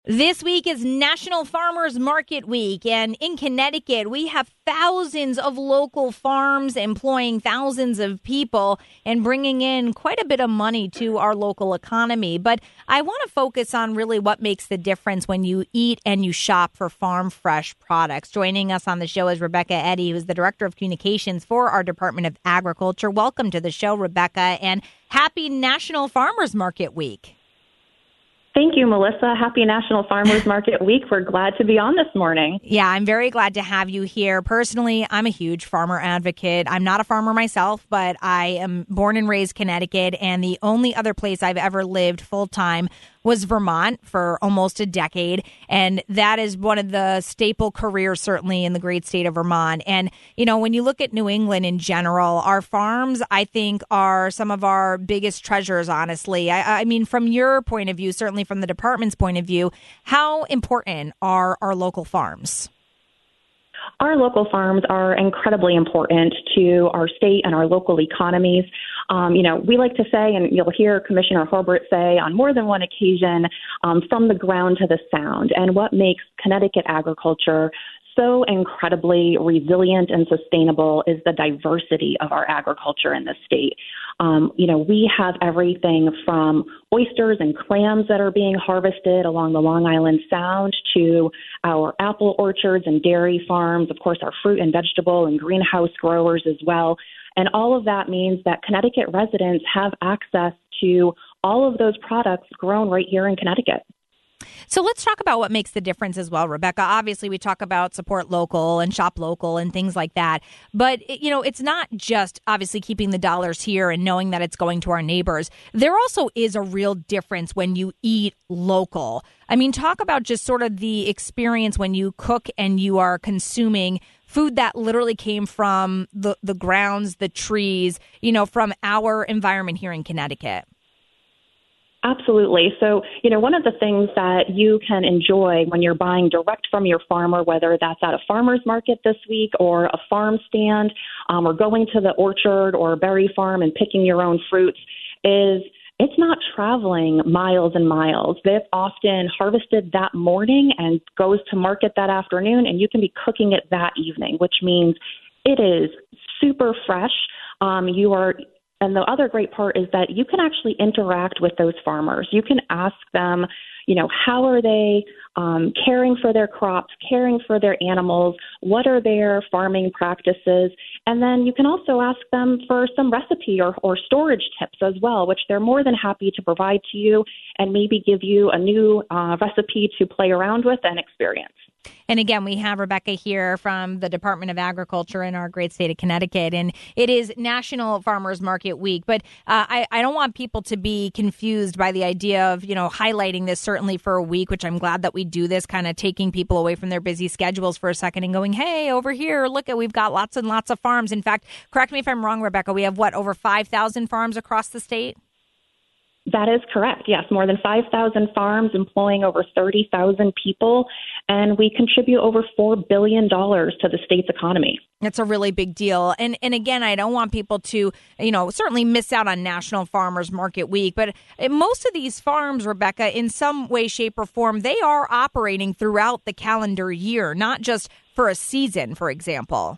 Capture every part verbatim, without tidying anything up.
This week is National Farmers Market Week, and in Connecticut, we have thousands of local farms employing thousands of people and bringing in quite a bit of money to our local economy. But I want to focus on really what makes the difference when you eat and you shop for farm fresh products. Joining us on the show is Rebecca Eddy, who's the Director of Communications for our Department of Agriculture. Welcome to the show, Rebecca, and happy National Farmers Market Week. Thank you, Melissa. Happy National Farmers Market Week. We're glad to be on this morning. Yeah, I'm very glad to have you here. Personally, I'm a huge farmer advocate. I'm not a farmer myself, but I am born and raised Connecticut, and the only other place I've ever lived full-time was Vermont for almost a decade. And that is one of the staple careers, certainly, in the great state of Vermont. And, you know, when you look at New England in general, our farms, I think, are some of our biggest treasures, honestly. I, I mean, from your point of view, certainly from the department's point of view, how important are our local farms? Our local farms are incredibly important to our state and our local economies. Um, you know, we like to say, and you'll hear Commissioner Herbert say on more than one occasion, um, from the ground to the sound. And what makes Connecticut agriculture so incredibly resilient and sustainable is the diversity of our agriculture in the state. Um, you know, we have everything from oysters and clams that are being harvested along the Long Island Sound to our apple orchards and dairy farms, of course, our fruit and vegetable and greenhouse growers as well. And all of that means that Connecticut residents have access to all of those products grown right here in Connecticut. So let's talk about what makes the difference as well, Rebecca. Obviously, we talk about support local and shop local and things like that. But, you know, it's not just obviously keeping the dollars here and knowing that it's going to our neighbors. There also is a real difference when you eat local. I mean, talk about just sort of the experience when you cook and you are consuming food that literally came from the, the grounds, the trees, you know, from our environment here in Connecticut. Absolutely. So, you know, one of the things that you can enjoy when you're buying direct from your farmer, whether that's at a farmer's market this week or a farm stand, um, or going to the orchard or a berry farm and picking your own fruits, is it's not traveling miles and miles. They've often harvested that morning and goes to market that afternoon, and you can be cooking it that evening, which means it is super fresh. Um, you are And the other great part is that you can actually interact with those farmers. You can ask them, you know, how are they um, caring for their crops, caring for their animals? What are their farming practices? And then you can also ask them for some recipe or, or storage tips as well, which they're more than happy to provide to you and maybe give you a new uh, recipe to play around with and experience. And again, we have Rebecca here from the Department of Agriculture in our great state of Connecticut, and it is National Farmers Market Week. But uh, I, I don't want people to be confused by the idea of, you know, highlighting this certainly for a week, which I'm glad that we do this, kind of taking people away from their busy schedules for a second and going, hey, over here, look at, we've got lots and lots of farms. In fact, correct me if I'm wrong, Rebecca, we have what, over five thousand farms across the state? That is correct. Yes, more than five thousand farms employing over thirty thousand people, and we contribute over four billion dollars to the state's economy. It's a really big deal. And and again, I don't want people to, you know, certainly miss out on National Farmers Market Week. But most of these farms, Rebecca, in some way, shape or form, they are operating throughout the calendar year, not just for a season, for example.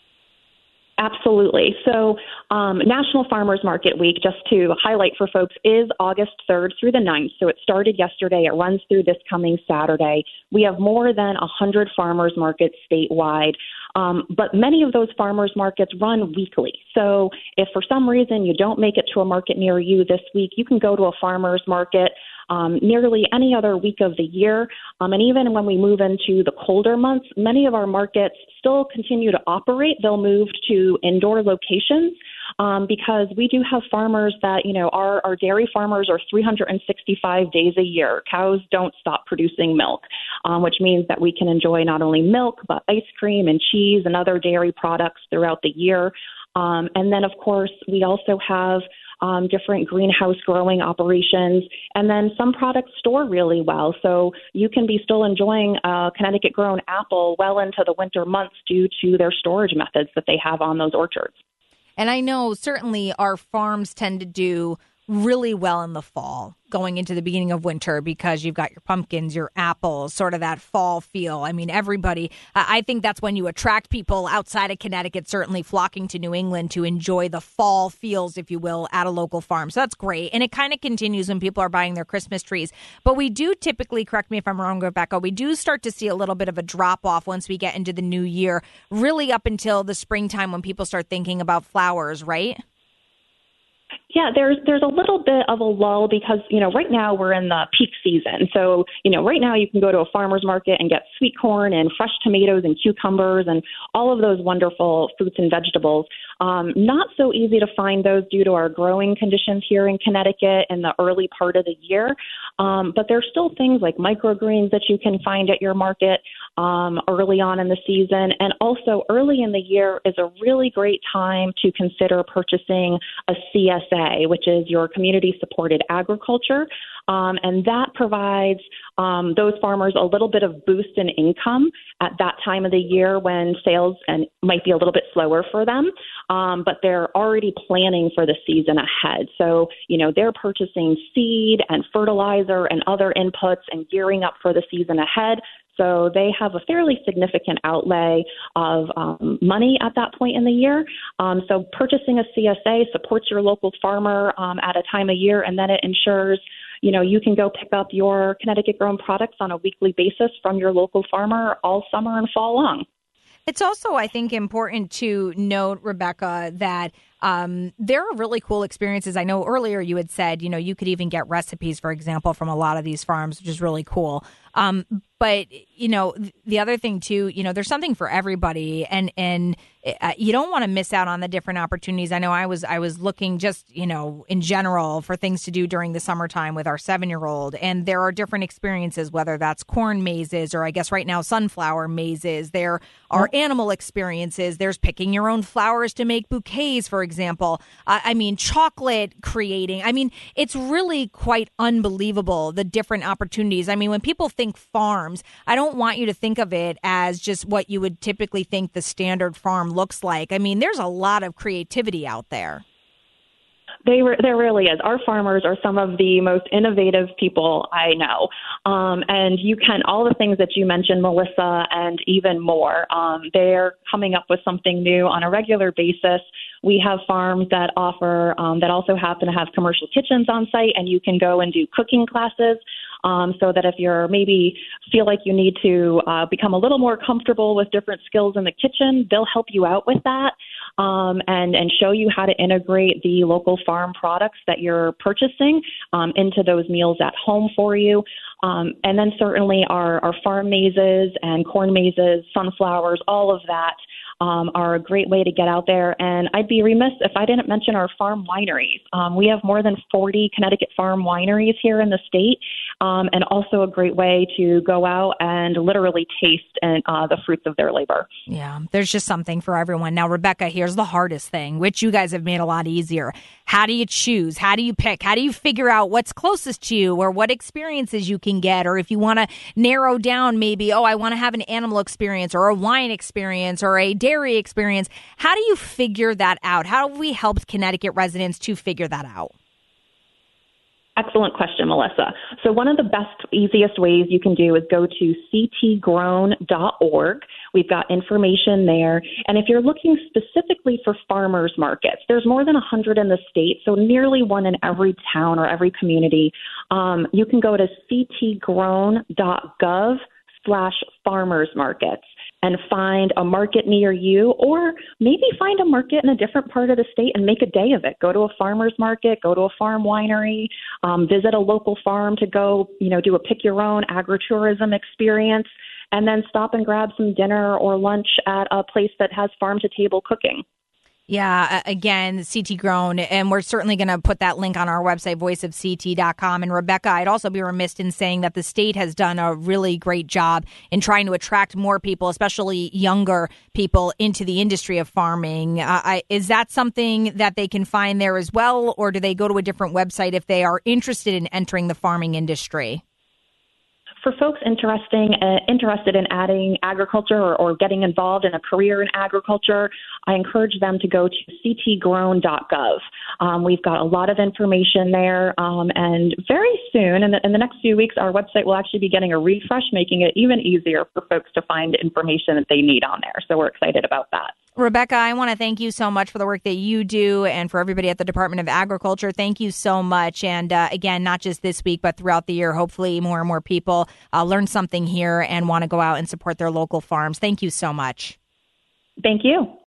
Absolutely. So um, National Farmers Market Week, just to highlight for folks, is August third through the ninth. So it started yesterday. It runs through this coming Saturday. We have more than one hundred farmers markets statewide. Um, but many of those farmers markets run weekly. So if for some reason you don't make it to a market near you this week, you can go to a farmers market Um, nearly any other week of the year. Um, and even when we move into the colder months, many of our markets still continue to operate. They'll move to indoor locations um, because we do have farmers that, you know, our, our dairy farmers are three hundred sixty-five days a year. Cows don't stop producing milk, um, which means that we can enjoy not only milk, but ice cream and cheese and other dairy products throughout the year. Um, and then, of course, we also have Um, different greenhouse growing operations, and then some products store really well. So you can be still enjoying a Connecticut grown apple well into the winter months due to their storage methods that they have on those orchards. And I know certainly our farms tend to do really well in the fall. going into the beginning of winter because you've got your pumpkins, your apples, sort of that fall feel. I mean, everybody, uh, I think that's when you attract people outside of Connecticut, certainly flocking to New England to enjoy the fall feels, if you will, at a local farm. So that's great. And it kind of continues when people are buying their Christmas trees. But we do typically, correct me if I'm wrong, Rebecca, we do start to see a little bit of a drop off once we get into the new year, really up until the springtime when people start thinking about flowers, right? Yeah, there's there's a little bit of a lull because, you know, right now we're in the peak season. So, you know, right now you can go to a farmer's market and get sweet corn and fresh tomatoes and cucumbers and all of those wonderful fruits and vegetables. Um, not so easy to find those due to our growing conditions here in Connecticut in the early part of the year. Um, but there's still things like microgreens that you can find at your market um, early on in the season. And also early in the year is a really great time to consider purchasing a C S A, which is your community supported agriculture. Um, and that provides um, those farmers a little bit of boost in income at that time of the year when sales and might be a little bit slower for them, um, but they're already planning for the season ahead. So, you know, they're purchasing seed and fertilizer and other inputs and gearing up for the season ahead. So they have a fairly significant outlay of um, money at that point in the year. Um, so purchasing a C S A supports your local farmer um, at a time of year, and then it ensures, you know, you can go pick up your Connecticut-grown products on a weekly basis from your local farmer all summer and fall long. It's also, I think, important to note, Rebecca, that um, there are really cool experiences. I know earlier you had said, you know, you could even get recipes, for example, from a lot of these farms, which is really cool. Um, but, you know, the other thing, too, you know, there's something for everybody, and and uh, you don't want to miss out on the different opportunities. I know I was I was looking just, you know, in general for things to do during the summertime with our seven-year-old, and there are different experiences, whether that's corn mazes or I guess right now sunflower mazes. There are animal experiences. There's picking your own flowers to make bouquets, for example. Uh, I mean, chocolate creating. I mean, it's really quite unbelievable, the different opportunities. I mean, when people think farms, I don't want you to think of it as just what you would typically think the standard farm looks like. I mean, there's a lot of creativity out there. They re- there really is. Our farmers are some of the most innovative people I know. Um, and you can, all the things that you mentioned, Melissa, and even more, um, they're coming up with something new on a regular basis. We have farms that offer, um, that also happen to have commercial kitchens on site, and you can go and do cooking classes. Um, so that if you're maybe feel like you need to uh, become a little more comfortable with different skills in the kitchen, they'll help you out with that um, and, and show you how to integrate the local farm products that you're purchasing um, into those meals at home for you. Um, and then certainly our, our farm mazes and corn mazes, sunflowers, all of that Um, are a great way to get out there. And I'd be remiss if I didn't mention our farm wineries. Um, we have more than forty Connecticut farm wineries here in the state, um, and also a great way to go out and literally taste and, uh, the fruits of their labor. Yeah, there's just something for everyone. Now, Rebecca, here's the hardest thing, which you guys have made a lot easier. How do you choose? How do you pick? How do you figure out what's closest to you or what experiences you can get? Or if you want to narrow down maybe, oh, I want to have an animal experience or a wine experience or a dairy experience. How do you figure that out? How have we helped Connecticut residents to figure that out? Excellent question, Melissa. So one of the best, easiest ways you can do is go to c t grown dot org. We've got information there. And if you're looking specifically for farmers markets, there's more than one hundred in the state, so nearly one in every town or every community. Um, you can go to c t grown dot gov slash farmers markets and find a market near you, or maybe find a market in a different part of the state and make a day of it. Go to a farmer's market, go to a farm winery, um, visit a local farm to go, you know, do a pick your own agritourism experience, and then stop and grab some dinner or lunch at a place that has farm to table cooking. Yeah, again, C T Grown, and we're certainly going to put that link on our website, voice of c t dot com. And Rebecca, I'd also be remiss in saying that the state has done a really great job in trying to attract more people, especially younger people, into the industry of farming. Uh, I, is that something that they can find there as well, or do they go to a different website if they are interested in entering the farming industry? for folks interesting, uh, interested in adding agriculture or, or getting involved in a career in agriculture, I encourage them to go to c t grown dot gov. Um, we've got a lot of information there, um, and very soon, in the, in the next few weeks, our website will actually be getting a refresh, making it even easier for folks to find information that they need on there. So we're excited about that. Rebecca, I want to thank you so much for the work that you do, and for everybody at the Department of Agriculture. Thank you so much. And uh, again, not just this week, but throughout the year, hopefully more and more people uh, learn something here and want to go out and support their local farms. Thank you so much. Thank you.